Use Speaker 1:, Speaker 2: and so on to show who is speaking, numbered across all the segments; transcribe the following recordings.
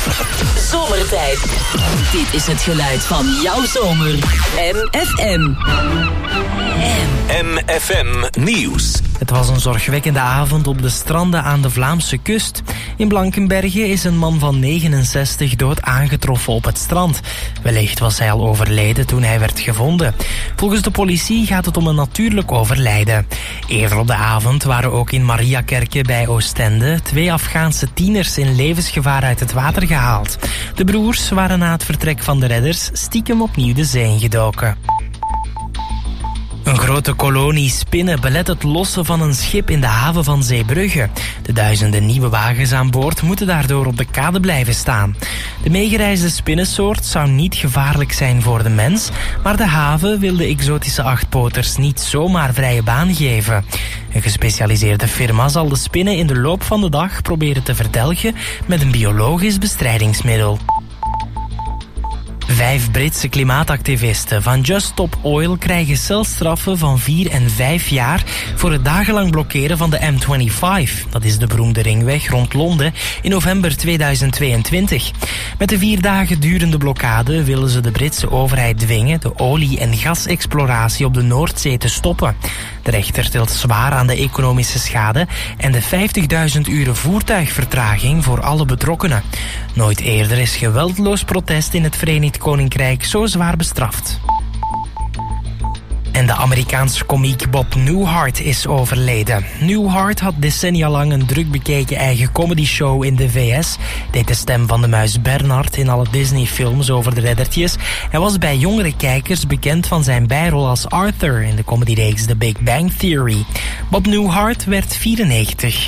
Speaker 1: Zomertijd. Dit is het geluid van jouw zomer. MFM.
Speaker 2: MFM Nieuws.
Speaker 3: Het was een zorgwekkende avond op de stranden aan de Vlaamse kust. In Blankenberge is een man van 69 dood aangetroffen op het strand. Wellicht was hij al overleden toen hij werd gevonden. Volgens de politie gaat het om een natuurlijk overlijden. Eerder op de avond waren ook in Mariakerke bij Oostende 2 Afghaanse tieners in levensgevaar uit het water gehaald. De broers waren na het vertrek van de redders stiekem opnieuw de zee ingedoken. Een grote kolonie spinnen belet het lossen van een schip in de haven van Zeebrugge. De duizenden nieuwe wagens aan boord moeten daardoor op de kade blijven staan. De meegereisde spinnensoort zou niet gevaarlijk zijn voor de mens, maar de haven wil de exotische achtpoters niet zomaar vrije baan geven. Een gespecialiseerde firma zal de spinnen in de loop van de dag proberen te verdelgen met een biologisch bestrijdingsmiddel. 5 Britse klimaatactivisten van Just Stop Oil krijgen celstraffen van 4 en 5 jaar voor het dagenlang blokkeren van de M25. Dat is de beroemde ringweg rond Londen in november 2022. Met de 4 dagen durende blokkade willen ze de Britse overheid dwingen de olie- en gasexploratie op de Noordzee te stoppen. De rechter telt zwaar aan de economische schade en de 50.000 uren voertuigvertraging voor alle betrokkenen. Nooit eerder is geweldloos protest in het Verenigd Koninkrijk zo zwaar bestraft. En de Amerikaanse komiek Bob Newhart is overleden. Newhart had decennia lang een druk bekeken eigen comedyshow in de VS. Deed de stem van de muis Bernard in alle Disney-films over de reddertjes. Hij was bij jongere kijkers bekend van zijn bijrol als Arthur in de comedyreeks The Big Bang Theory. Bob Newhart werd 94.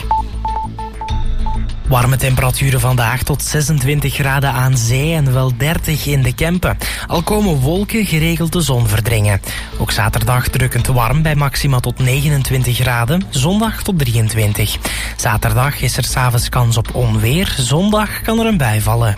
Speaker 3: Warme temperaturen vandaag tot 26 graden aan zee en wel 30 in de Kempen. Al komen wolken geregeld de zon verdringen. Ook zaterdag drukkend warm bij maxima tot 29 graden, zondag tot 23. Zaterdag is er 's avonds kans op onweer, zondag kan er een bui vallen.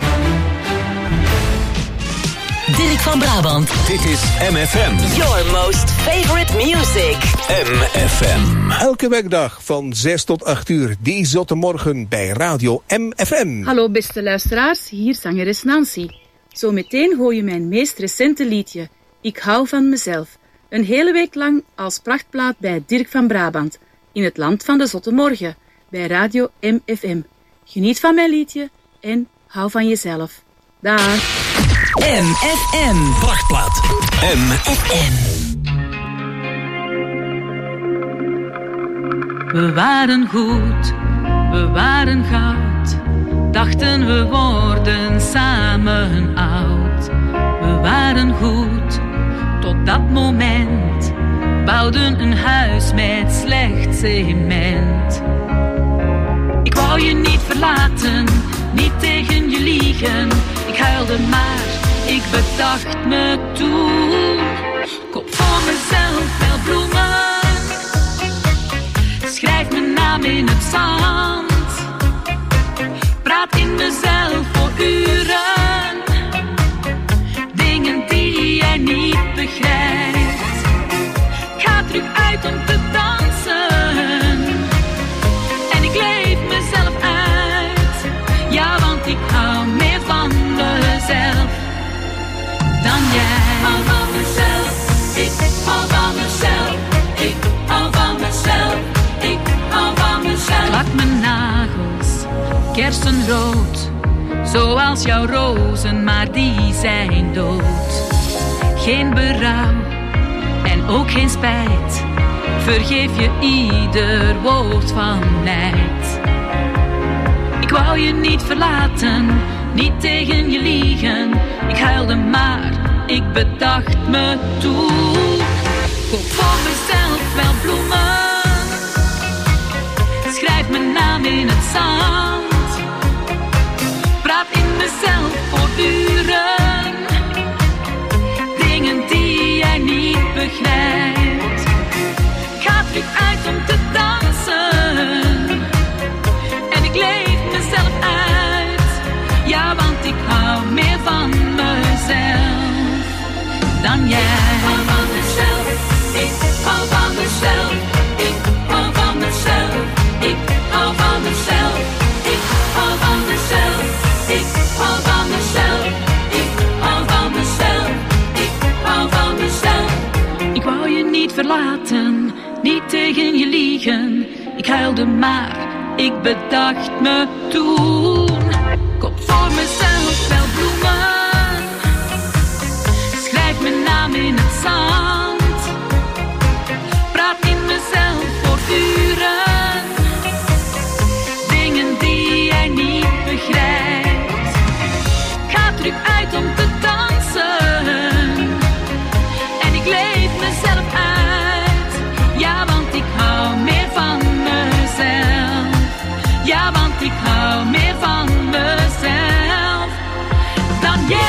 Speaker 1: Dirk van Brabant.
Speaker 2: Dit is MFM.
Speaker 1: Your most favorite music.
Speaker 2: MFM.
Speaker 4: Elke werkdag van 6 tot 8 uur, die zotte morgen bij Radio MFM.
Speaker 5: Hallo beste luisteraars, hier zangeres Nancy. Zometeen hoor je mijn meest recente liedje, Ik hou van mezelf. Een hele week lang als prachtplaat bij Dirk van Brabant. In het land van de zotte morgen, bij Radio MFM. Geniet van mijn liedje en hou van jezelf. Dag.
Speaker 1: MFM.
Speaker 2: Prachtplaat. MFM.
Speaker 6: We waren goed, we waren goud. Dachten we worden samen oud. We waren goed, tot dat moment. Bouwden een huis met slecht cement. Ik wou je niet verlaten, niet tegen je liegen. Ik huilde maar, ik bedacht me toen. Koop voor mezelf wel bloemen. Schrijf mijn naam in het zand. Praat in mezelf voor uren. Dingen die jij niet begrijpt. Ga terug uit om te dansen. En ik leef mezelf uit. Ja, want ik hou meer van mezelf dan jij. Ik hou van mezelf. Ik hou van mezelf. Ik hou van mezelf. Ik hou van mezelf. Lak mijn nagels kersenrood, zoals jouw rozen, maar die zijn dood. Geen berouw en ook geen spijt. Vergeef je ieder woord van nijd. Ik wou je niet verlaten, niet tegen je liegen. Ik huilde maar, ik bedacht me toen. Koop voor mezelf wel bloemen. Schrijf mijn naam in het zand. Praat in mezelf voor uren. Dingen die jij niet begrijpt. Ga terug uit om te dansen. En ik leef mezelf uit. Ja, want ik hou meer van mezelf dan jij. Ik hou van mezelf. Ik hou van mezelf. Ik hou van mezelf. Ik hou van mezelf. Ik hou van mezelf. Ik hou verlaten, niet tegen je liegen. Ik huilde maar, ik bedacht me toen. Koop voor mezelf wel bloemen, schrijf mijn naam in het zand. Praat in mezelf voor uren, dingen die jij niet begrijpt. Ga terug uit om te dansen en ik leef mezelf uit. Ja, want ik hou meer van mezelf. Ja, want ik hou meer van mezelf dan jij.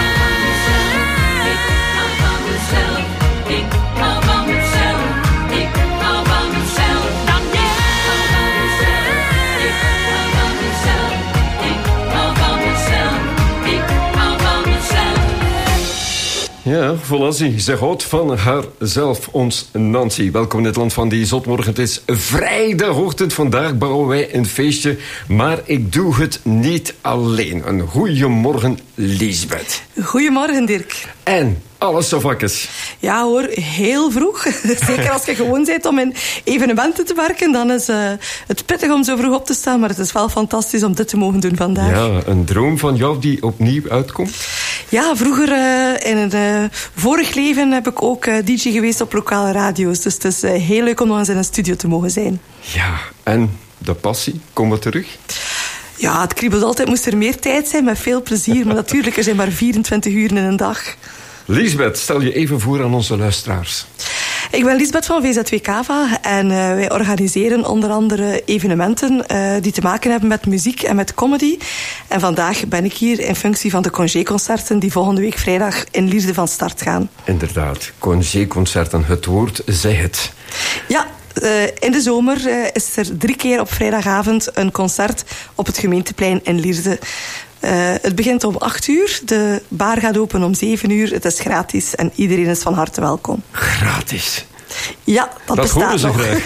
Speaker 6: Ik hou van mezelf. Ik hou van mezelf. Ik hou van mezelf dan jij. Ik hou van mezelf. Ik hou van mezelf. Ik hou van mezelf.
Speaker 7: Ja, voilà, ze houdt van haarzelf, ons Nancy. Welkom in het land van die zotmorgen. Het is vrijdagochtend, vandaag bouwen wij een feestje. Maar ik doe het niet alleen. Een goeiemorgen, Liesbeth.
Speaker 8: Goedemorgen, Dirk.
Speaker 7: En alles zo vakjes.
Speaker 8: Ja hoor, heel vroeg. Zeker als je gewoon bent om in evenementen te werken, dan is het pittig om zo vroeg op te staan. Maar het is wel fantastisch om dit te mogen doen vandaag.
Speaker 7: Ja, een droom van jou die opnieuw uitkomt?
Speaker 8: Ja, vroeger in een vorig leven heb ik ook DJ geweest op lokale radio's. Dus het is heel leuk om nog eens in een studio te mogen zijn.
Speaker 7: Ja, en de passie, komt het terug?
Speaker 8: Ja, het kriebelt altijd. Moest er meer tijd zijn, met veel plezier. Maar natuurlijk, er zijn maar 24 uur in een dag.
Speaker 7: Liesbeth, stel je even voor aan onze luisteraars.
Speaker 8: Ik ben Liesbeth van VZW Cava en wij organiseren onder andere evenementen die te maken hebben met muziek en met comedy. En vandaag ben ik hier in functie van de Congé-concerten die volgende week vrijdag in Lierde van start gaan.
Speaker 7: Inderdaad, Congé-concerten, het woord, zeg het.
Speaker 8: Ja. In de zomer is er 3 keer op vrijdagavond een concert op het gemeenteplein in Lierde. Het begint om 8:00. De bar gaat open om 7:00. Het is gratis en iedereen is van harte welkom.
Speaker 7: Gratis?
Speaker 8: Ja, dat bestaat
Speaker 7: nog. Graag.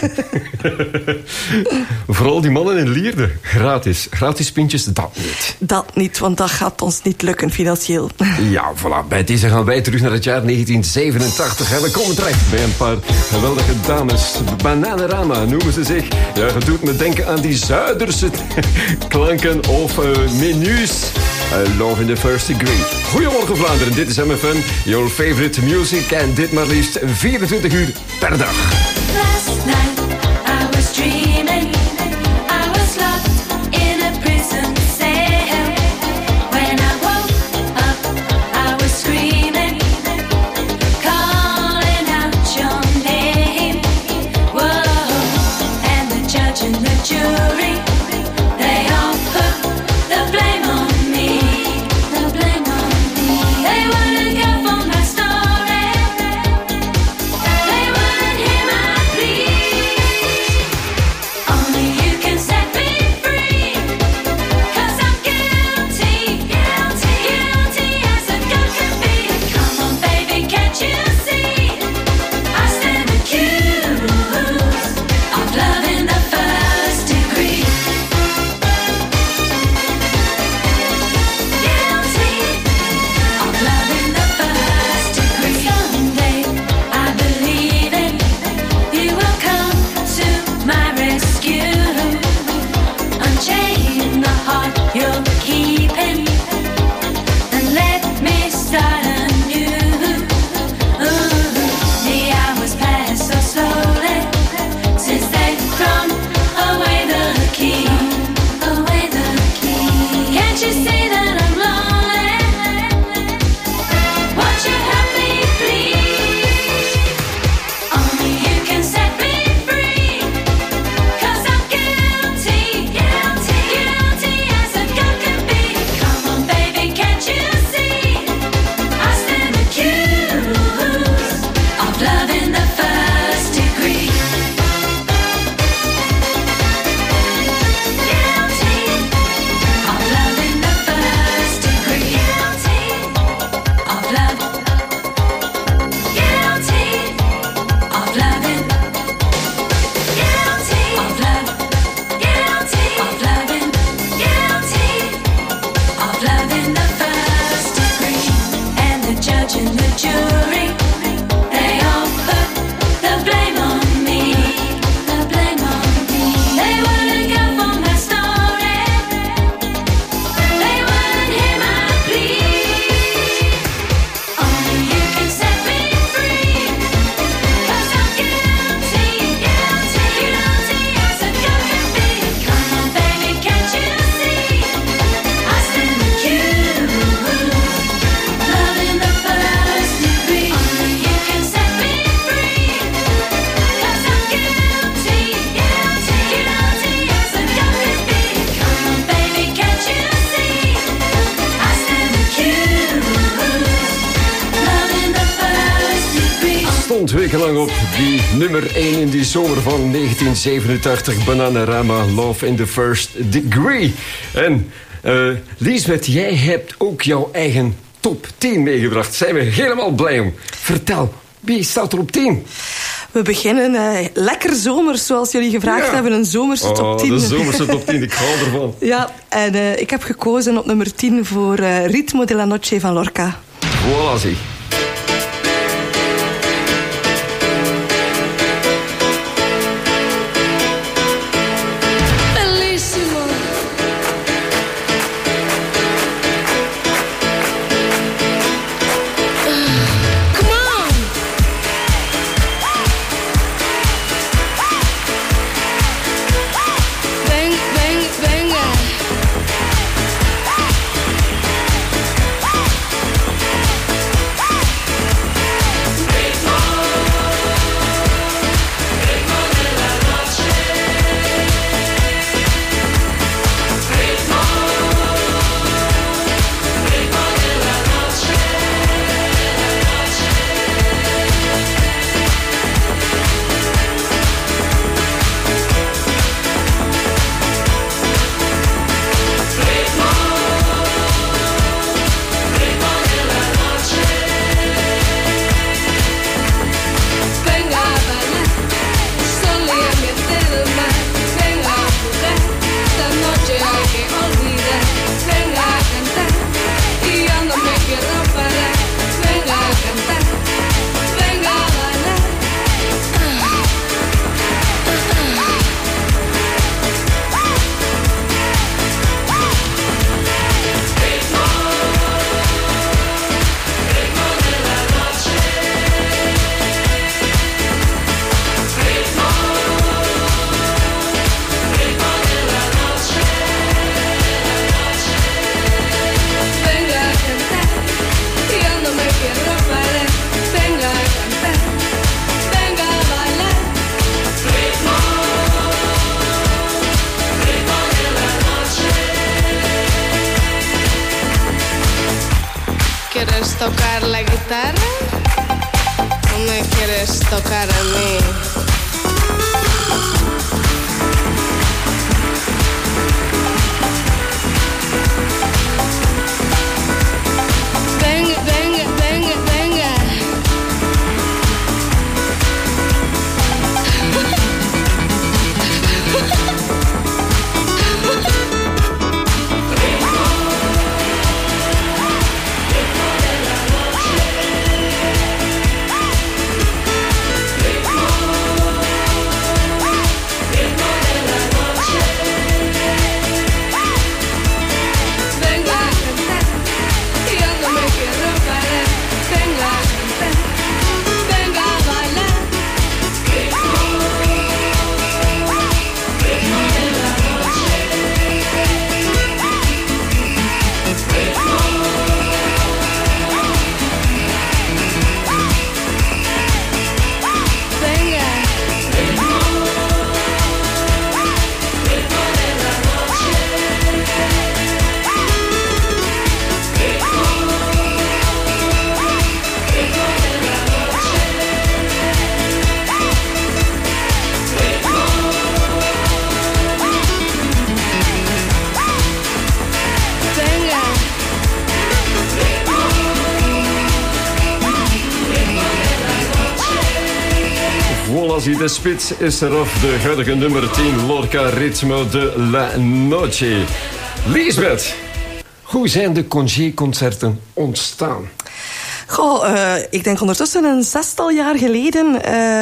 Speaker 7: Vooral die mannen in Lierde. Gratis. Gratis pintjes, dat niet.
Speaker 8: Dat niet, want dat gaat ons niet lukken financieel.
Speaker 7: Ja, voilà. Bij deze gaan wij terug naar het jaar 1987. En we komen terecht bij een paar geweldige dames. Bananarama noemen ze zich. Ja, dat doet me denken aan die Zuiderse klanken of menus. Love in the First Degree. Goedemorgen Vlaanderen, dit is MFM. Your favorite music. En dit maar liefst 24 uur per dag.
Speaker 9: Last night I was dreaming I was locked in a prison cell. When I woke up I was screaming, calling out your name. Whoa, and the judge and the jury, they all put the blame on me. The blame on me. They wouldn't go for my story. They wouldn't hear my plea. Only you can set me free. 'Cause I'm guilty, guilty, guilty as a girl can be. Come on, baby, can't you see? I stand accused of love in the first degree.
Speaker 7: weken lang op die nummer 1 in die zomer van 1987. Bananarama, Love in the First Degree. En Liesbeth, jij hebt ook jouw eigen top 10 meegebracht. Zijn we helemaal blij om. Vertel, wie staat er op 10?
Speaker 8: We beginnen lekker zomers, zoals jullie gevraagd hebben. Een zomerse top 10.
Speaker 7: De zomerse top 10, ik hou ervan.
Speaker 8: Ja, en ik heb gekozen op nummer 10 voor Ritmo de la Noche van Lorca.
Speaker 7: Voilà, zie.
Speaker 10: tocar la guitarra o me quieres tocar a mí? Venga, venga, venga, venga.
Speaker 7: De spits is eraf, de huidige nummer 10, Lorca, Ritmo de la Noche. Liesbeth, hoe zijn de congé-concerten ontstaan?
Speaker 8: Goh, ik denk ondertussen een 6-tal jaar geleden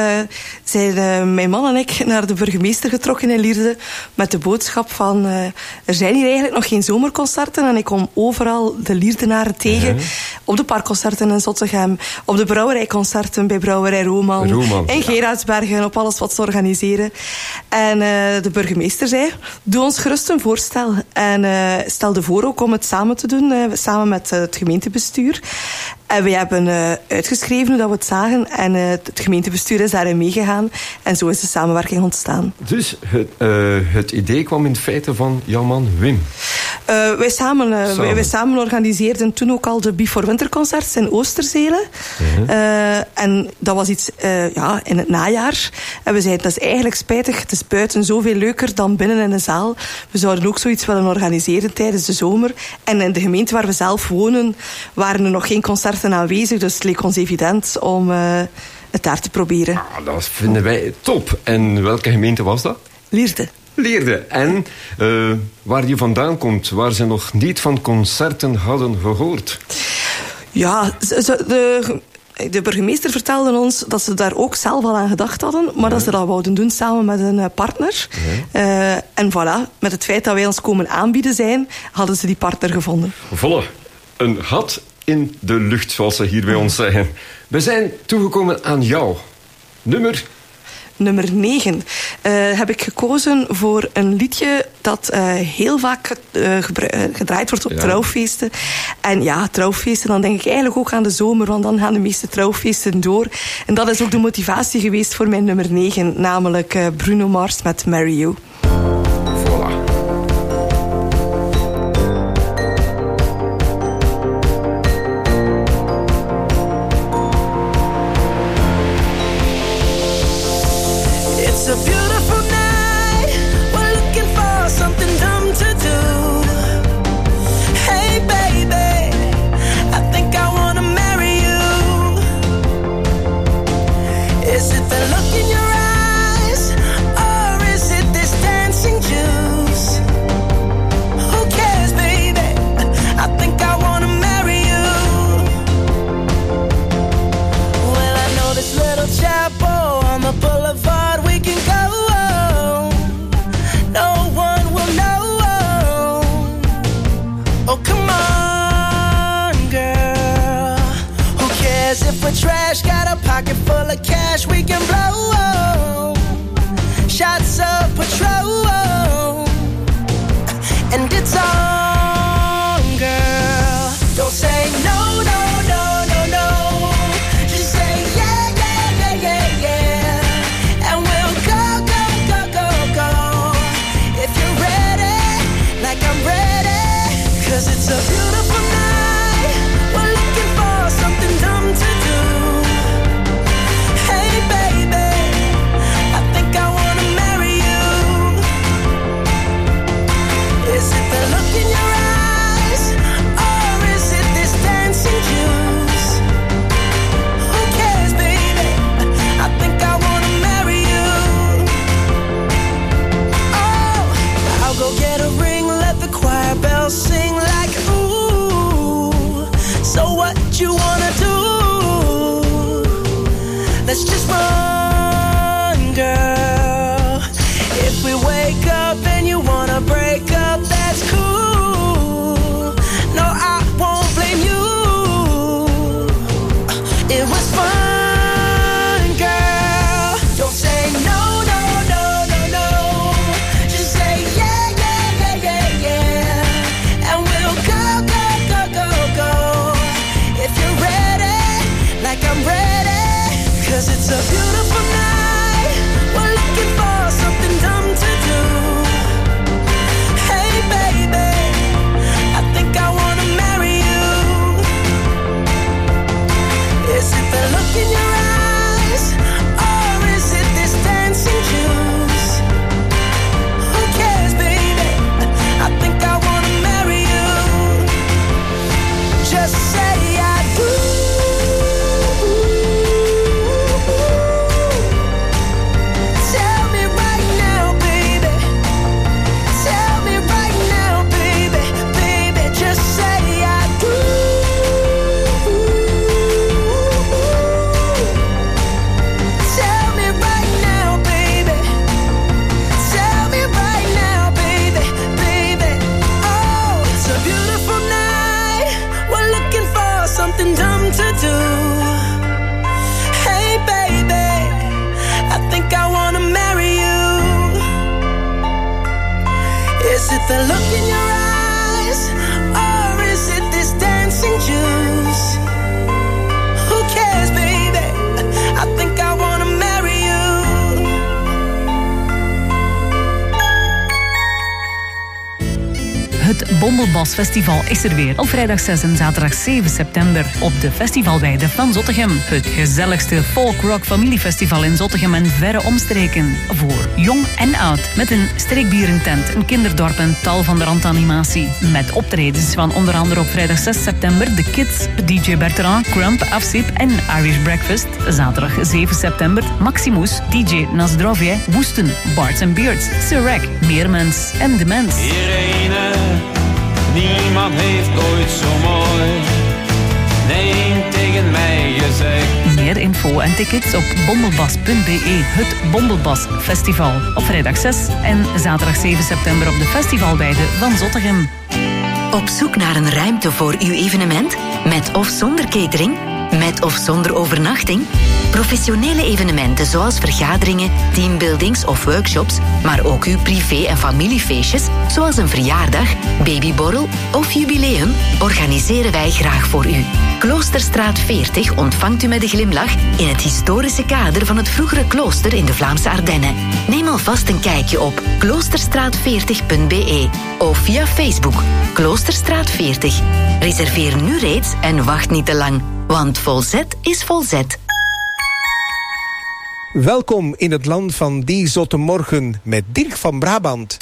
Speaker 8: zijn mijn man en ik naar de burgemeester getrokken in Lierde met de boodschap van er zijn hier eigenlijk nog geen zomerconcerten en ik kom overal de Lierdenaren tegen. Op de parkconcerten in Zottegem, op de brouwerijconcerten bij Brouwerij Roman. In Gerardsbergen, op alles wat ze organiseren. En de burgemeester zei, doe ons gerust een voorstel. En stelde voor ook om het samen te doen, samen met het gemeentebestuur. En we hebben uitgeschreven hoe dat we het zagen. En het gemeentebestuur is daarin meegegaan. En zo is de samenwerking ontstaan.
Speaker 7: Dus het idee kwam in feite van jouw man Wim?
Speaker 8: Wij samen organiseerden toen ook al de Before Winterconcerts in Oosterzele. En dat was iets in het najaar. En we zeiden, dat is eigenlijk spijtig. Het is buiten zoveel leuker dan binnen in de zaal. We zouden ook zoiets willen organiseren tijdens de zomer. En in de gemeente waar we zelf wonen, waren er nog geen concerten aanwezig. Dus het leek ons evident om het daar te proberen.
Speaker 7: Dat vinden wij top. En welke gemeente was dat? Lierde. En waar je vandaan komt, waar ze nog niet van concerten hadden gehoord?
Speaker 8: Ja, de burgemeester vertelde ons dat ze daar ook zelf al aan gedacht hadden, maar dat ze dat wouden doen samen met een partner. En voilà, met het feit dat wij ons komen aanbieden zijn, hadden ze die partner gevonden.
Speaker 7: Voilà, een gat in de lucht, zoals ze hier bij ons zeggen. We zijn toegekomen aan jou.
Speaker 8: Nummer 9 heb ik gekozen voor een liedje dat heel vaak gedraaid wordt op trouwfeesten. En ja, trouwfeesten, dan denk ik eigenlijk ook aan de zomer, want dan gaan de meeste trouwfeesten door. En dat is ook de motivatie geweest voor mijn nummer 9, namelijk Bruno Mars met Marry You.
Speaker 11: Trash, got a pocket full of cash we can blow. Shots of Patrol, and it's on, girl. Don't say no, no, no, no, no. Just say yeah, yeah, yeah, yeah, yeah. And we'll go, go, go, go, go. If you're ready, like I'm ready. 'Cause it's a beautiful night. We're looking for something dumb to do. Sing like ooh. So what you wanna do? Let's just run, girl. If we wake up and you wanna break up, that's cool. No, I won't blame you. It was fun, girl. Don't say no, no, no, no, no. Just say yeah, yeah, yeah, yeah, yeah. I'm ready, 'cause it's a beautiful night. We're looking for something dumb to do. Hey baby, I think I wanna marry you. Is it the look in your eyes, or is it this dancing juice? Who cares, baby? I think I wanna marry you. Just say I do. The look in your eyes, or is it this dancing juice? Who cares, baby? I think I wanna marry you.
Speaker 12: Het Bombelbas Festival is er weer op vrijdag 6 en zaterdag 7 september op de festivalweide van Zottegem. Het gezelligste folk-rock familiefestival in Zottegem en verre omstreken. Voor jong en oud. Met een streekbierentent, een kinderdorp en tal van de randanimatie. Met optredens van onder andere op vrijdag 6 september The Kids, DJ Bertrand, Crump, Afsip en Irish Breakfast. Zaterdag 7 september Maximus, DJ Nasdrovje, Woesten, Barts and Beards, Sirek, Meermens en De Mens.
Speaker 13: Irene, niemand heeft ooit zo mooi nee tegen mij gezegd.
Speaker 12: Meer info en tickets op bombelbas.be. Het Bombelbas Festival. Op vrijdag 6 en zaterdag 7 september op de festivalweide van Zottegem.
Speaker 14: Op zoek naar een ruimte voor uw evenement? Met of zonder catering? Met of zonder overnachting? Professionele evenementen zoals vergaderingen, teambuildings of workshops, maar ook uw privé- en familiefeestjes, zoals een verjaardag, babyborrel of jubileum, organiseren wij graag voor u. Kloosterstraat 40 ontvangt u met een glimlach in het historische kader van het vroegere klooster in de Vlaamse Ardennen. Neem alvast een kijkje op kloosterstraat40.be of via Facebook Kloosterstraat 40. Reserveer nu reeds en wacht niet te lang, want volzet is volzet.
Speaker 4: Welkom in het land van die zotte morgen met Dirk van Brabant.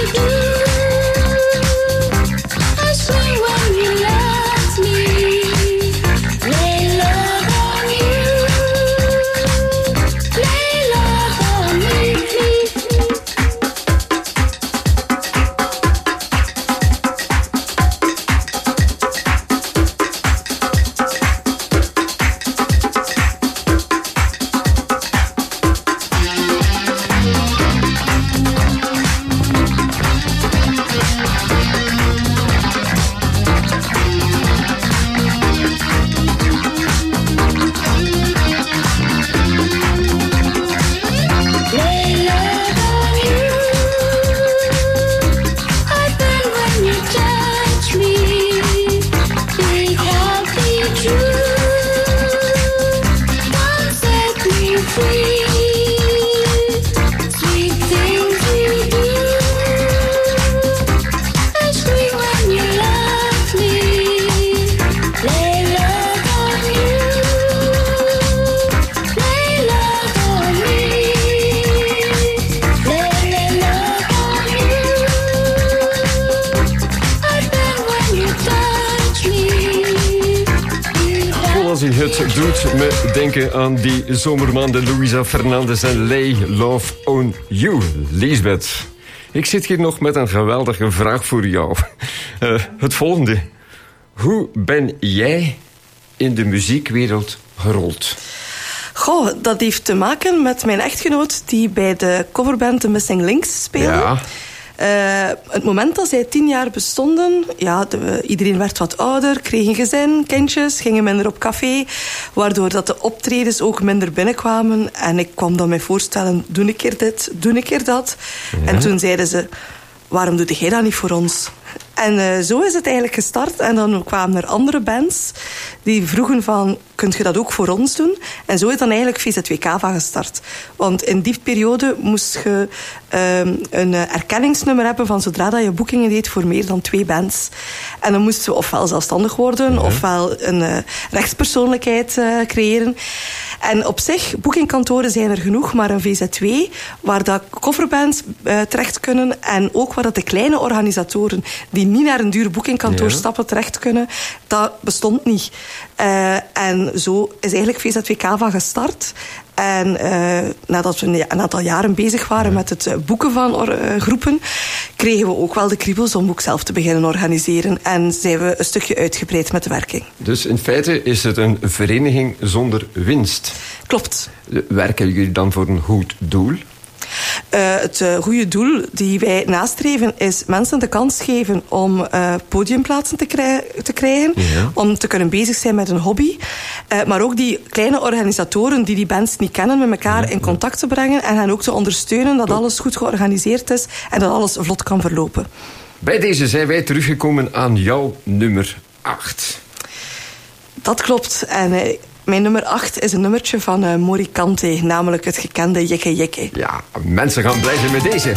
Speaker 9: When you love me
Speaker 7: doet me denken aan die zomermaanden Luisa Fernandez en Lay Love on You. Liesbeth, ik zit hier nog met een geweldige vraag voor jou. Het volgende. Hoe ben jij in de muziekwereld gerold?
Speaker 8: Goh, dat heeft te maken met mijn echtgenoot die bij de coverband The Missing Links speelde.
Speaker 7: Ja.
Speaker 8: Het moment dat zij 10 jaar bestonden, ja, iedereen werd wat ouder, kreeg een gezin, kindjes, gingen minder op café, waardoor dat de optredens ook minder binnenkwamen. En ik kwam dan mij voorstellen, doe een keer dit, doe een keer dat. Ja. En toen zeiden ze, waarom doe jij dat niet voor ons? En zo is het eigenlijk gestart. En dan kwamen er andere bands die vroegen van, kunt je dat ook voor ons doen? En zo is dan eigenlijk VZW Cava gestart. Want in die periode moest je een erkenningsnummer hebben van zodra dat je boekingen deed voor meer dan 2 bands. En dan moesten we ofwel zelfstandig worden, ofwel een rechtspersoonlijkheid creëren. En op zich, boekingkantoren zijn er genoeg, maar een VZW waar dat coverbands terecht kunnen en ook waar dat de kleine organisatoren die niet naar een duur boekingkantoor stappen terecht kunnen, dat bestond niet. En zo is eigenlijk VZW Cava gestart. En nadat we een aantal jaren bezig waren met het boeken van groepen, kregen we ook wel de kriebels om ook zelf te beginnen organiseren. En zijn we een stukje uitgebreid met de werking.
Speaker 7: Dus in feite is het een vereniging zonder winst.
Speaker 8: Klopt.
Speaker 7: Werken jullie dan voor een goed doel?
Speaker 8: Het goede doel die wij nastreven is mensen de kans geven om podiumplaatsen te krijgen. Ja. Om te kunnen bezig zijn met een hobby. Maar ook die kleine organisatoren die bands niet kennen met elkaar in contact te brengen. En hen ook te ondersteunen dat alles goed georganiseerd is. En dat alles vlot kan verlopen.
Speaker 7: Bij deze zijn wij teruggekomen aan jouw nummer 8.
Speaker 8: Dat klopt. En mijn nummer 8 is een nummertje van Morikante, namelijk het gekende Jikke Jikke.
Speaker 7: Ja, mensen gaan blij zijn met deze.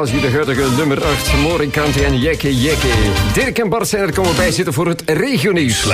Speaker 7: Anastasia, de huidige nummer 8. Morikanti en Jekke Jekke. Dirk en Bart zijn er komen bij zitten voor het regionieuws.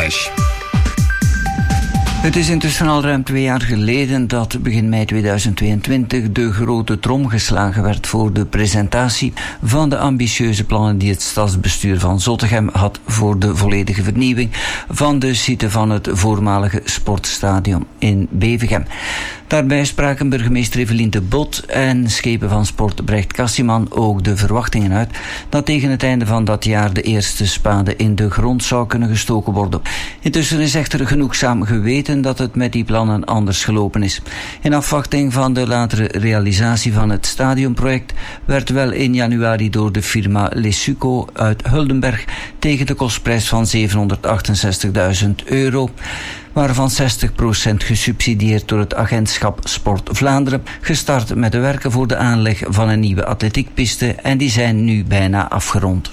Speaker 15: Het is intussen al ruim 2 jaar geleden dat begin mei 2022 de grote trom geslagen werd voor de presentatie van de ambitieuze plannen die het stadsbestuur van Zottegem had voor de volledige vernieuwing van de site van het voormalige sportstadion in Bevergem. Daarbij spraken burgemeester Evelien de Bot en schepen van sport Brecht Kassiman ook de verwachtingen uit dat tegen het einde van dat jaar de eerste spade in de grond zou kunnen gestoken worden. Intussen is echter genoegzaam geweten dat het met die plannen anders gelopen is. In afwachting van de latere realisatie van het stadionproject werd wel in januari door de firma Lesuco uit Huldenberg tegen de kostprijs van €768.000, waarvan 60% gesubsidieerd door het agentschap Sport Vlaanderen, gestart met de werken voor de aanleg van een nieuwe atletiekpiste en die zijn nu bijna afgerond.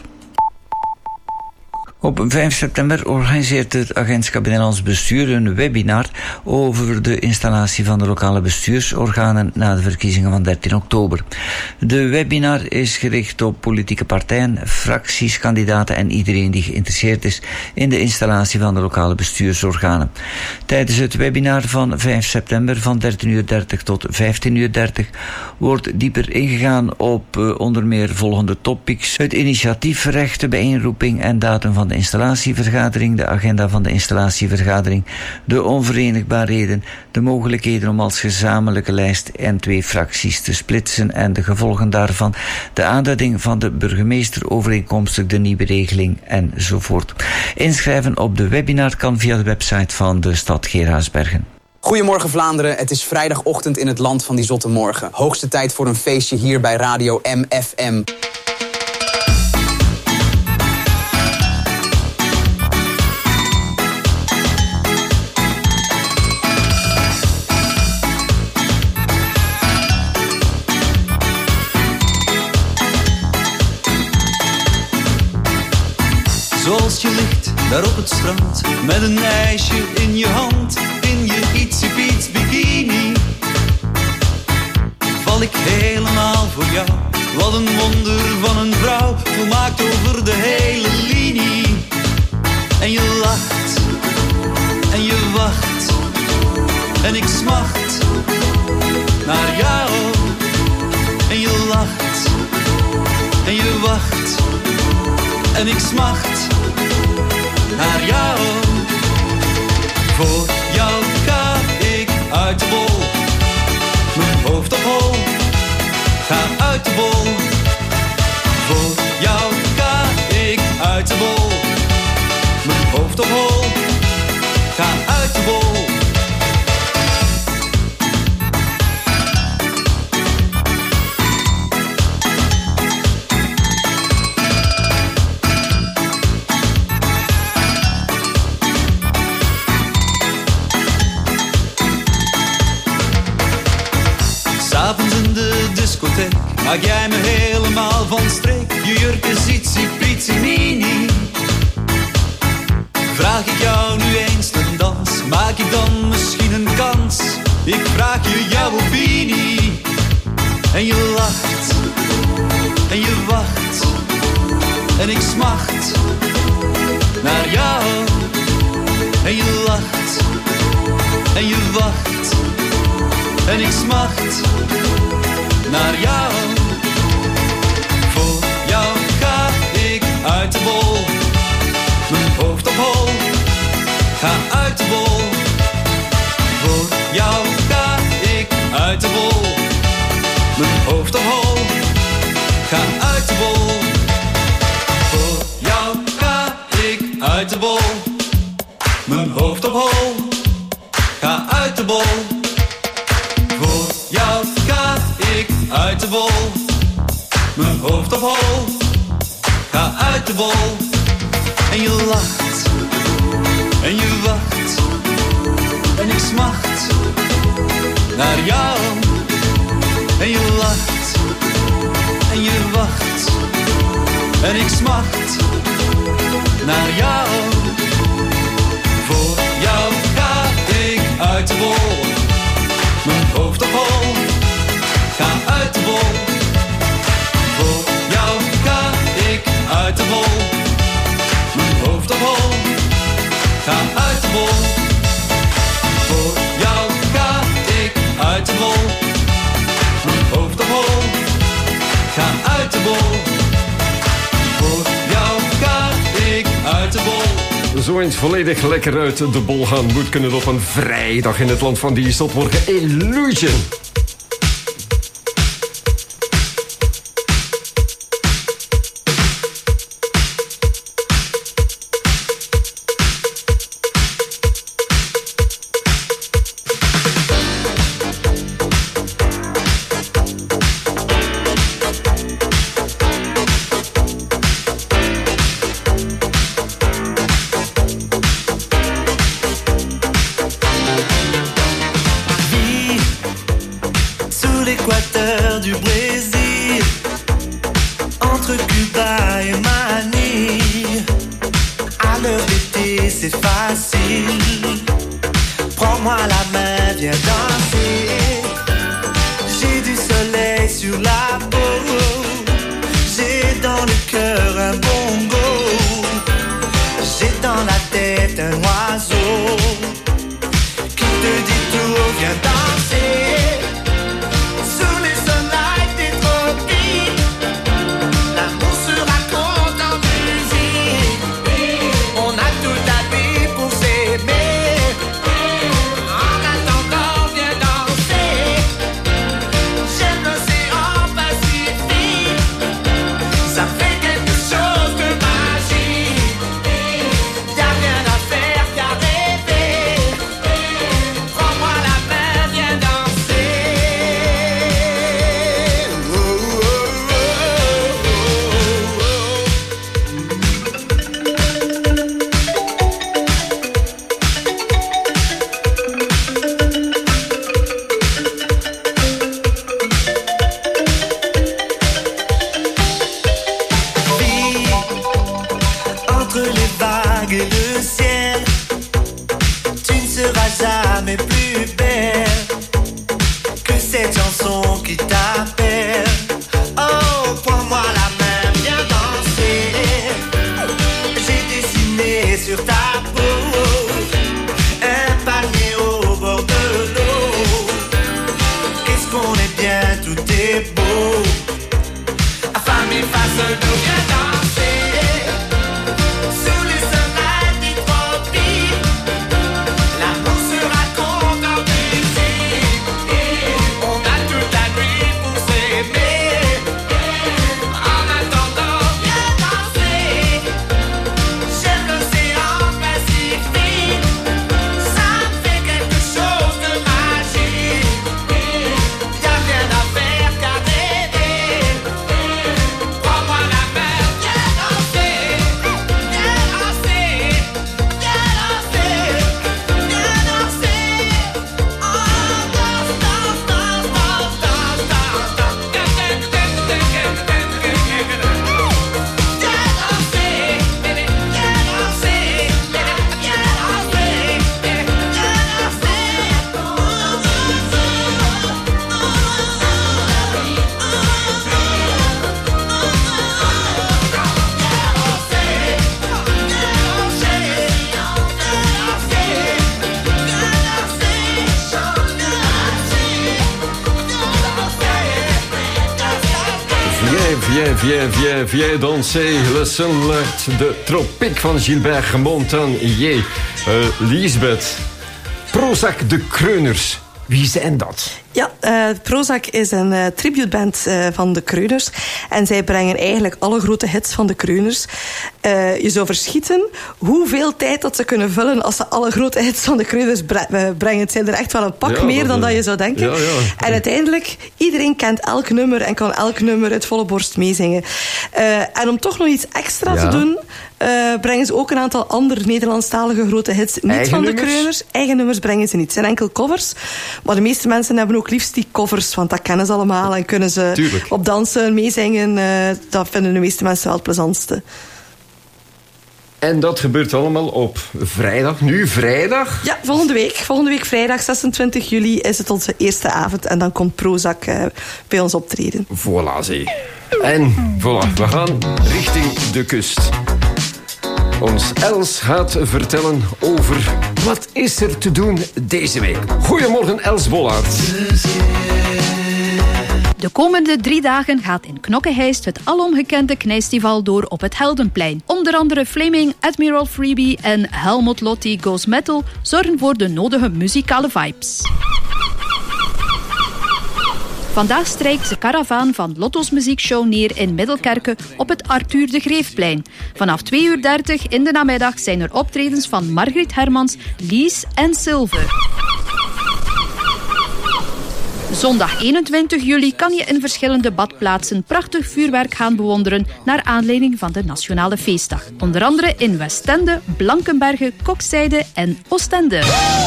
Speaker 15: Op 5 september organiseert het agentschap Nederlands Bestuur een webinar over de installatie van de lokale bestuursorganen na de verkiezingen van 13 oktober. De webinar is gericht op politieke partijen, fracties, kandidaten en iedereen die geïnteresseerd is in de installatie van de lokale bestuursorganen. Tijdens het webinar van 5 september van 13:30 tot 15:30 wordt dieper ingegaan op onder meer volgende topics: het initiatiefrecht, de bijeenroeping en datum van de installatievergadering, de agenda van de installatievergadering, de onverenigbaarheden, de mogelijkheden om als gezamenlijke lijst en 2 fracties te splitsen en de gevolgen daarvan, de aanduiding van de burgemeester overeenkomstig de nieuwe regeling enzovoort. Inschrijven op de webinar kan via de website van de stad Geraardsbergen.
Speaker 16: Goedemorgen Vlaanderen, het is vrijdagochtend in het land van die zotte morgen. Hoogste tijd voor een feestje hier bij Radio MFM.
Speaker 17: Zoals je ligt daar op het strand, met een ijsje in je hand, in je ietsiepiets bikini. Val ik helemaal voor jou, wat een wonder van een vrouw, volmaakt over de hele linie. En je lacht, en je wacht, en ik smacht naar jou. En je lacht, en je wacht, en ik smacht naar jou. Voor jou ga ik uit de bol, mijn hoofd op hol, ga uit de bol. Voor jou ga ik uit de bol, mijn hoofd op hol, ga uit de bol. S'avonds in de discotheek maak jij me helemaal van streek. Je jurk is ietsiepietsie mini. Vraag ik jou nu eens ten dans, maak ik dan misschien een kans? Ik vraag je jouw opinie. En je lacht, en je wacht, en ik smacht naar jou. En je lacht, en je wacht, en ik smacht naar jou. Voor jou ga ik uit de bol, mijn hoofd op hol, ga uit de bol. Voor jou ga ik uit de bol, mijn hoofd op hol, ga uit de bol. Voor jou ga ik uit de bol, mijn hoofd op hol, ga uit de bol. Voor jou ga ik uit de bol, mijn hoofd op hol, ga uit de bol. En je lacht, en je wacht, en ik smacht naar jou. En je lacht, en je wacht, en ik smacht naar jou. Voor jou ga ik uit de bol, mijn hoofd op hol, ga uit de bol. Voor ga uit de bol. Voor jou ga ik uit de bol.
Speaker 7: Zo eens volledig lekker uit de bol gaan moet kunnen op een vrijdag in het land van die zotmorgen Illusion. Viens danser, le sunlight, de tropiek van Gilbert Montagnier. Liesbeth, Prozac de Kreuners, wie zijn dat?
Speaker 8: Ja, Prozac is een tributeband van de Kreuners. En zij brengen eigenlijk alle grote hits van de Kreuners. Je zou verschieten hoeveel tijd dat ze kunnen vullen als ze alle grote hits van de Kreuners brengen. Het zijn er echt wel een pak meer dan dat je zou denken. Ja. En uiteindelijk, iedereen kent elk nummer en kan elk nummer uit volle borst meezingen. En om toch nog iets extra te doen, brengen ze ook een aantal andere Nederlandstalige grote hits. Niet eigen van de Kreuners. Eigen nummers brengen ze niet. Het zijn enkel covers. Maar de meeste mensen hebben ook liefst die covers, want dat kennen ze allemaal en kunnen ze op dansen, meezingen. Dat vinden de meeste mensen wel het plezantste.
Speaker 7: En dat gebeurt allemaal op vrijdag. Nu vrijdag?
Speaker 8: Ja, volgende week. Volgende week vrijdag, 26 juli, is het onze eerste avond. En dan komt Prozac bij ons optreden.
Speaker 7: Voilà, zie. En voilà, we gaan richting de kust. Ons Els gaat vertellen over wat is er te doen deze week. Goedemorgen, Els Bollaert.
Speaker 18: De komende 3 dagen gaat in Knokke-Heist het alomgekende Knijstival door op het Heldenplein. Onder andere Flaming, Admiral Freebie en Helmut Lotti Goes Metal zorgen voor de nodige muzikale vibes. Vandaag strijkt de karavaan van Lotto's muziekshow neer in Middelkerke op het Arthur de Greefplein. Vanaf 2:30 in de namiddag zijn er optredens van Margriet Hermans, Lies en Silver. Zondag 21 juli kan je in verschillende badplaatsen prachtig vuurwerk gaan bewonderen naar aanleiding van de Nationale Feestdag. Onder andere in Westende, Blankenberge, Kokzijde en Oostende.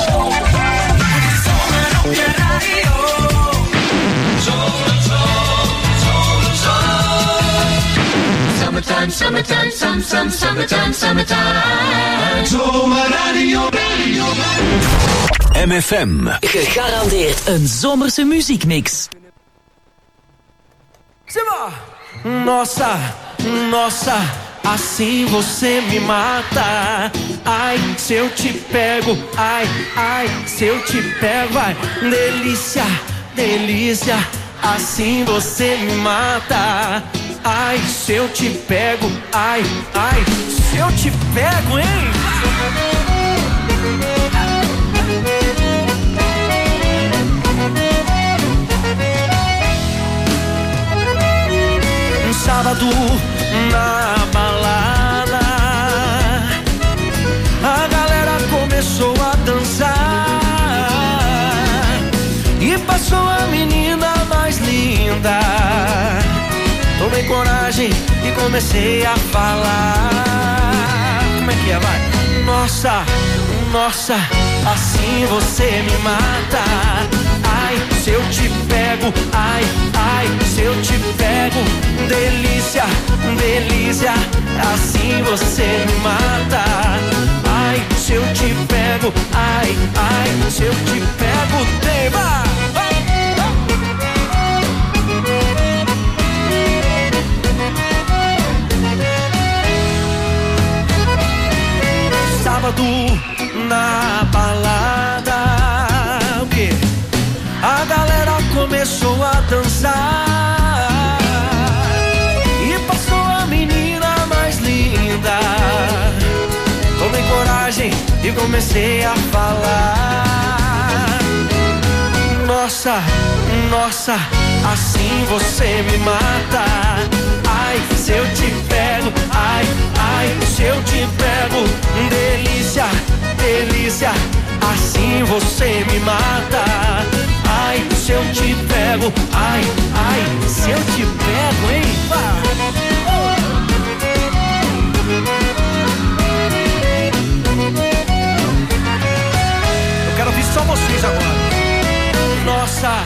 Speaker 9: Summertime, summertime, summertime, summertime. Zomerradio, radio.
Speaker 2: MFM.
Speaker 1: Gegarandeerd een zomerse muziekmix.
Speaker 17: Nossa, nossa, assim você me mata. Ai, se eu te pego, ai, ai, se eu te pego, ai, delícia, delícia, assim você me mata. Ai, se eu te pego, ai, ai, se eu te pego, hein? Sábado na balada, a galera começou a dançar e passou a menina mais linda. Tomei coragem e comecei a falar. Como é que é, vai? Nossa, nossa, assim você me mata. Ai, se eu te pego, ai, ai, se eu te pego, delícia, delícia, assim você me mata. Ai, se eu te pego, ai, ai, se eu te pego, tema. Sábado na balada, o quê? A galera começou a dançar e passou a menina mais linda. Tomei coragem e comecei a falar. Nossa, nossa, assim você me mata. Ai, se eu te pego, ai, ai, se eu te pego, delícia, delícia, assim você me mata. Ai, se eu te pego, ai, ai, se eu te pego, hein? Eu quero ouvir só vocês agora. Nossa,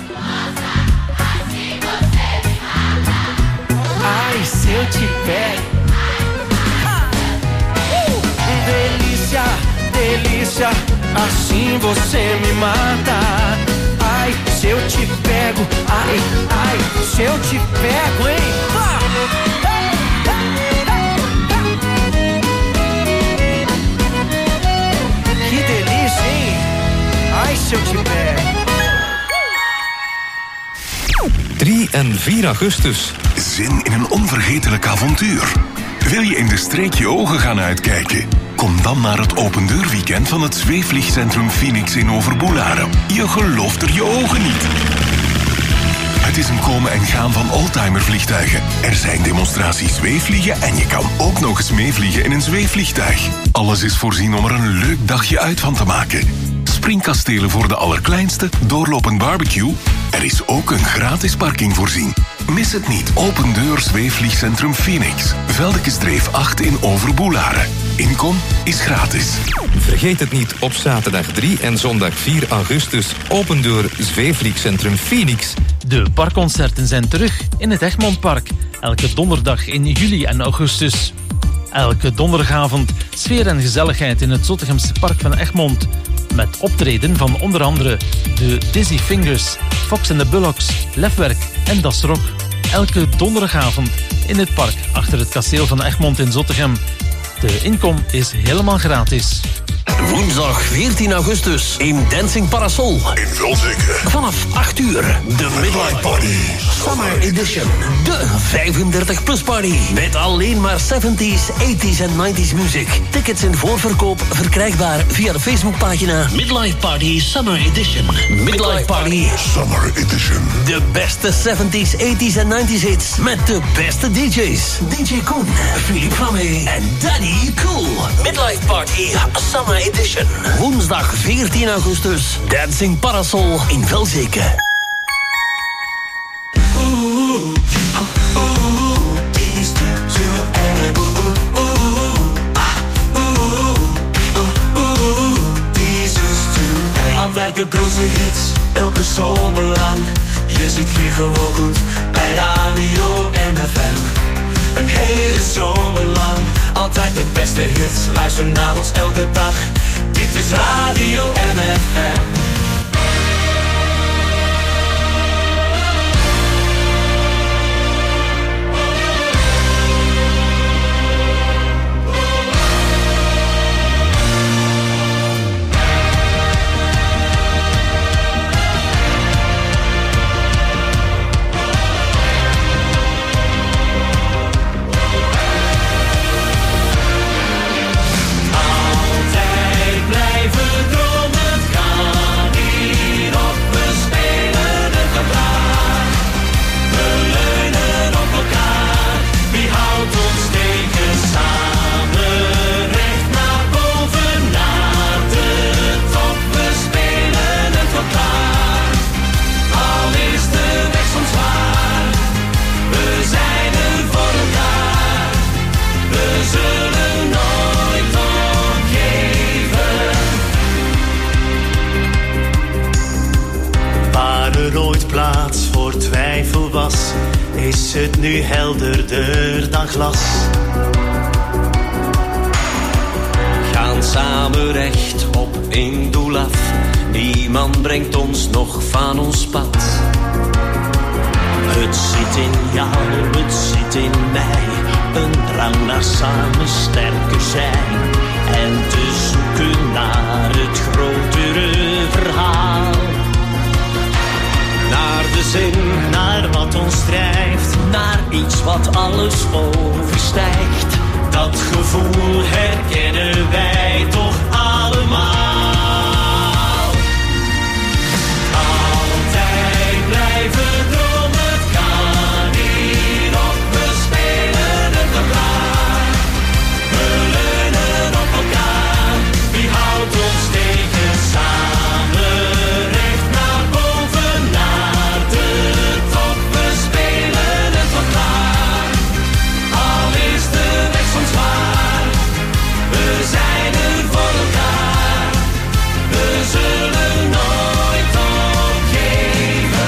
Speaker 17: assim você me mata. Ai, se eu te pego, delícia, delícia, assim você me mata. Ai, se eu te pego, ai, ai, se eu te pego, hein? Que delícia, hein? Ai, se eu te pego.
Speaker 19: 3 en 4 augustus.
Speaker 20: Zin in een onvergetelijk avontuur. Wil je in de streek je ogen gaan uitkijken? Kom dan naar het opendeurweekend van het zweefvliegcentrum Phoenix in Overboelaren. Je gelooft er je ogen niet. Het is een komen en gaan van oldtimervliegtuigen. Er zijn demonstraties zweefvliegen en je kan ook nog eens meevliegen in een zweefvliegtuig. Alles is voorzien om er een leuk dagje uit van te maken. Springkastelen voor de allerkleinste, doorlopend barbecue. Er is ook een gratis parking voorzien. Mis het niet. Open deur zweefvliegcentrum Phoenix. Veldekesdreef 8 in Overboelaren. Inkom is gratis.
Speaker 19: Vergeet het niet, op zaterdag 3 en zondag 4 augustus. Open deur zweefvliegcentrum Phoenix.
Speaker 21: De parkconcerten zijn terug in het Egmontpark. Elke donderdag in juli en augustus. Elke donderdagavond sfeer en gezelligheid in het Zottegemse park van Egmond. Met optreden van onder andere de Dizzy Fingers, Fox and the Bullocks, Lefwerk en Das Rock. Elke donderdagavond in het park achter het kasteel van Egmond in Zottegem. De inkom is helemaal gratis.
Speaker 3: Woensdag 14 augustus in Dancing Parasol.
Speaker 20: In Vulzeke.
Speaker 3: Vanaf 8 uur. De Midlife Party. Summer Edition. De 35-plus party. Met alleen maar 70s, 80s en 90s muziek. Tickets in voorverkoop verkrijgbaar via de Facebookpagina Midlife Party Summer Edition. Midlife Party
Speaker 20: Summer Edition.
Speaker 3: De beste 70s, 80s en 90s hits. Met de beste DJ's. DJ Koen, Philippe Flamme en Daddy Cool. Midlife Party Summer Edition. Woensdag 14 augustus. Dancing Parasol in Velzeke.
Speaker 22: Welke grote hits, elke zomer lang. Je zit hier gewoon goed bij Radio MFM. Een hele zomer lang, altijd de beste hits. Luister naar ons elke dag, dit is Radio MFM.
Speaker 23: Is het nu helderder dan glas?
Speaker 24: Gaan samen recht op één doel af. Niemand brengt ons nog van ons pad.
Speaker 23: Het zit in jou, het zit in mij. Een drang naar samen sterker zijn. En te zoeken naar het grotere verhaal.
Speaker 24: Naar de zin,
Speaker 23: naar wat ons drijft, naar iets wat alles overstijgt. Dat gevoel herkennen wij toch allemaal. Altijd blijven dromen, het kan niet op, we spelen het elkaar. We leunen op elkaar, wie houdt ons tegen samen? Recht naar boven, naar de top, we spelen het elkaar. Al is de weg soms zwaar, we zijn er voor elkaar. We zullen nooit opgeven.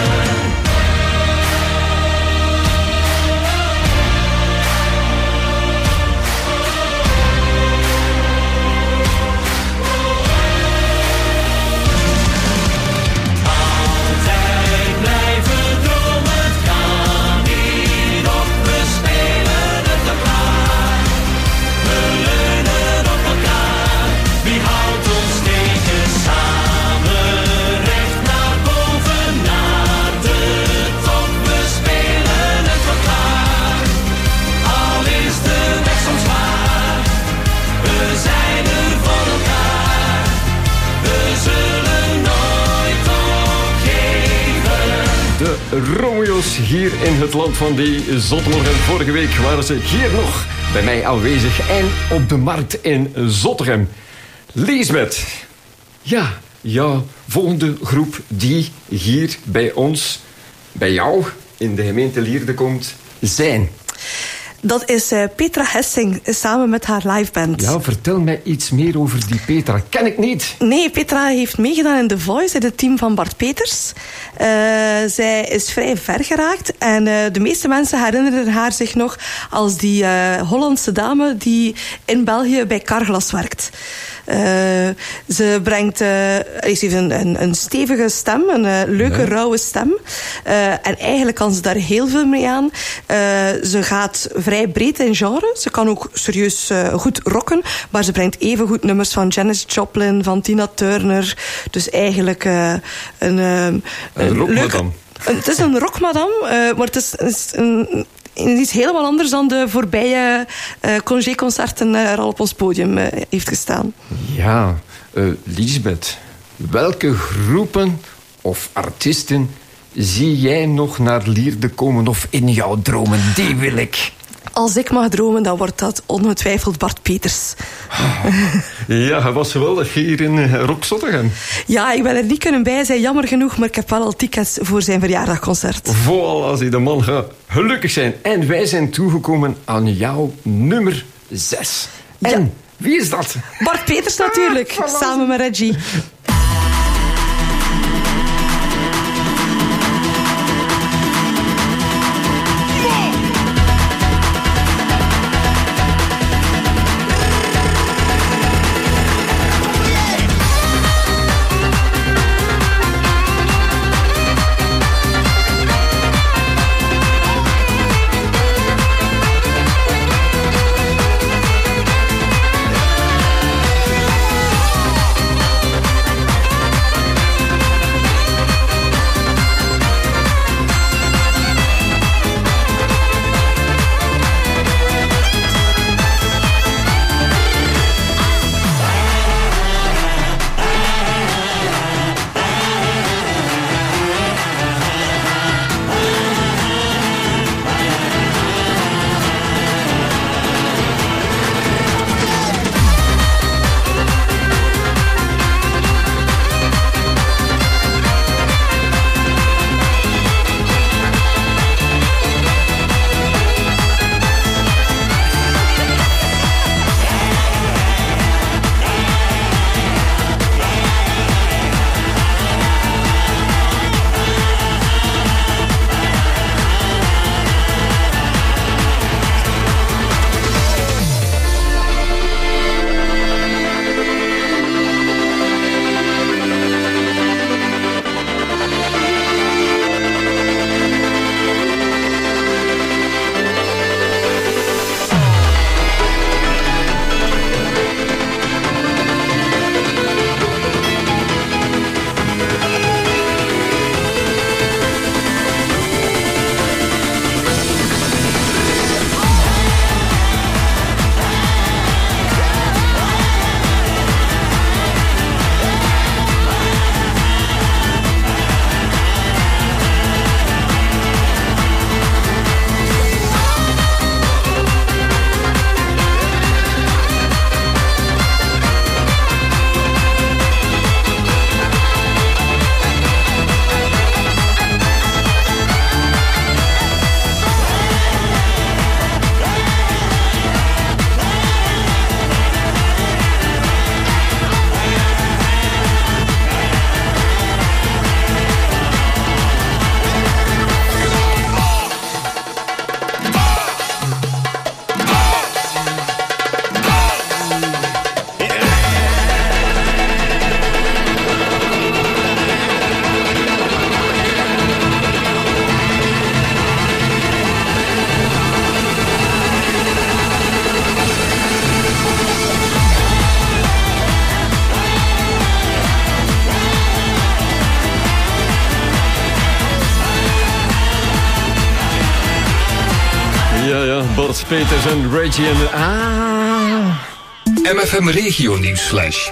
Speaker 23: Altijd blijven dromen, het kan niet op, we spelen het elkaar. We leunen op elkaar, wie houdt ons tegen samen? Recht naar boven, naar de top, we spelen het elkaar. Al is de weg soms zwaar, we zijn er voor elkaar. We zullen nooit opgeven.
Speaker 7: De Romeo's hier in het land van die Zottemorgen. Vorige week waren ze hier nog bij mij aanwezig en op de markt in Zottegem. Liesbeth, ja, jouw volgende groep die hier bij ons, bij jou in de gemeente Lierde komt, zijn.
Speaker 8: Dat is Petra Hessing, samen met haar liveband.
Speaker 7: Ja, vertel mij iets meer over die Petra. Ken ik niet.
Speaker 8: Nee, Petra heeft meegedaan in The Voice, in het team van Bart Peters. Zij is vrij ver geraakt. En de meeste mensen herinneren haar zich nog als die Hollandse dame die in België bij Carglass werkt. Ze heeft een stevige stem, een leuke, rauwe stem. En eigenlijk kan ze daar heel veel mee aan. Ze gaat vrij breed in genre. Ze kan ook serieus goed rocken, maar ze brengt even goed nummers van Janis Joplin, van Tina Turner. Dus eigenlijk een
Speaker 7: rockmadam.
Speaker 8: Het is een rockmadam, maar het is iets helemaal anders dan de voorbije congé-concerten er al op ons podium heeft gestaan.
Speaker 7: Ja, Liesbeth, welke groepen of artiesten zie jij nog naar Lierde komen of in jouw dromen? Die wil ik.
Speaker 8: Als ik mag dromen, dan wordt dat ongetwijfeld Bart Peters.
Speaker 7: Ja, hij was geweldig hier in Rock Zottegem.
Speaker 8: Ja, ik ben er niet kunnen bij zijn, jammer genoeg, maar ik heb wel al tickets voor zijn verjaardagconcert.
Speaker 7: Voilà, zie, de man gaat gelukkig zijn. En wij zijn toegekomen aan jouw nummer 6. En ja. Wie is dat?
Speaker 8: Bart Peters natuurlijk, samen met Reggie.
Speaker 7: Bart Peters en Reggie en
Speaker 2: MFM Regio Nieuwsflash.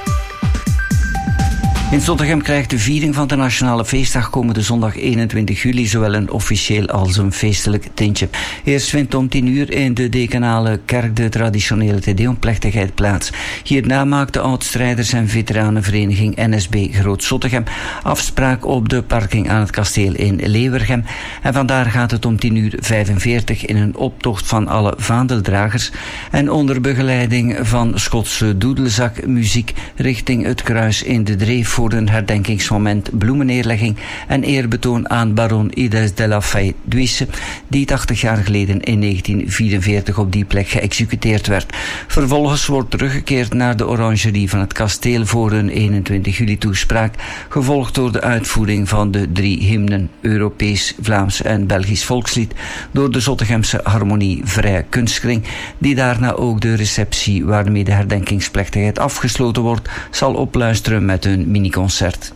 Speaker 15: In Zottegem krijgt de viering van de Nationale Feestdag komende zondag 21 juli zowel een officieel als een feestelijk tintje. Eerst vindt om 10 uur in de dekanale kerk de traditionele Te Deum-plechtigheid plaats. Hierna maakt de oud-strijders- en veteranenvereniging NSB Groot Zottegem afspraak op de parking aan het kasteel in Leeuwergem. En vandaar gaat het om 10:45 in een optocht van alle vaandeldragers en onder begeleiding van Schotse doedelzakmuziek richting het kruis in de Dreef voor voor een herdenkingsmoment, bloemenneerlegging en eerbetoon aan baron Ides de la Faye-Duisse, die 80 jaar geleden in 1944 op die plek geëxecuteerd werd. Vervolgens wordt teruggekeerd naar de orangerie van het kasteel voor een 21 juli toespraak, gevolgd door de uitvoering van de 3 hymnen, Europees, Vlaams en Belgisch volkslied, door de Zottegemse Harmonie Vrij Kunstkring, die daarna ook de receptie, waarmee de herdenkingsplechtigheid afgesloten wordt, zal opluisteren met een miniconcert.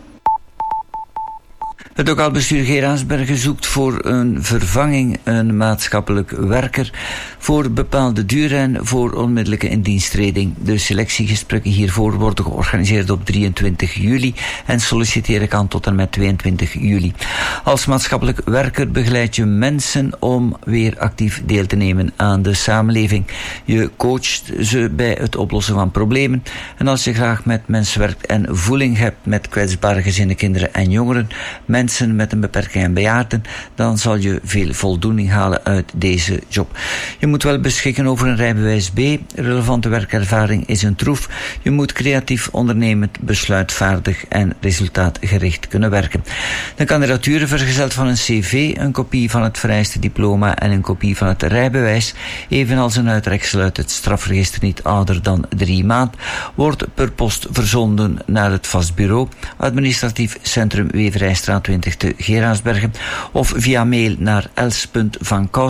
Speaker 15: Het lokaal bestuur Geraardsbergen zoekt voor een vervanging een maatschappelijk werker voor bepaalde duur en voor onmiddellijke indiensttreding. De selectiegesprekken hiervoor worden georganiseerd op 23 juli en solliciteren kan tot en met 22 juli. Als maatschappelijk werker begeleid je mensen om weer actief deel te nemen aan de samenleving. Je coacht ze bij het oplossen van problemen en als je graag met mensen werkt en voeling hebt met kwetsbare gezinnen, kinderen en jongeren, mensen met een beperking en bejaarden, dan zal je veel voldoening halen uit deze job. Je moet wel beschikken over een rijbewijs B. Relevante werkervaring is een troef. Je moet creatief, ondernemend, besluitvaardig en resultaatgericht kunnen werken. De kandidatuur vergezeld van een cv, een kopie van het vereiste diploma en een kopie van het rijbewijs, evenals een uittreksel uit het strafregister niet ouder dan 3 maanden, wordt per post verzonden naar het vast bureau, administratief centrum Weverijstraat 20 te Geraardsbergen, of via mail naar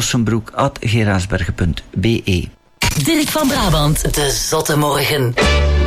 Speaker 15: els.vankousenbroek@geraardsbergen.be.
Speaker 1: Dirk van Brabant, de Zotte Morgen.